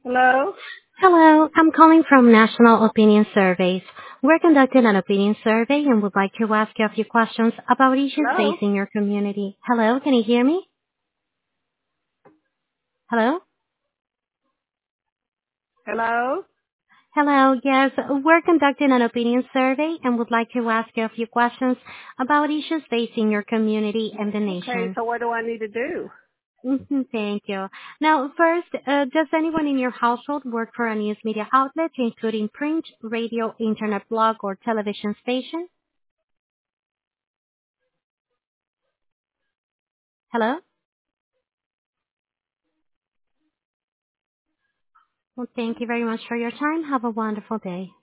Hello? Hello, I'm calling from National Opinion Surveys. We're conducting an opinion survey and would like to ask you a few questions about issues Hello? facing your community. Hello, can you hear me? Hello? Hello? Hello, yes, we're conducting an opinion survey and would like to ask you a few questions about issues facing your community and the Okay, nation. so what do I need to do? Thank you. Now, first, does anyone in your household work for a news media outlet, including print, radio, internet blog, or television station? Hello? Well, thank you very much for your time. Have a wonderful day.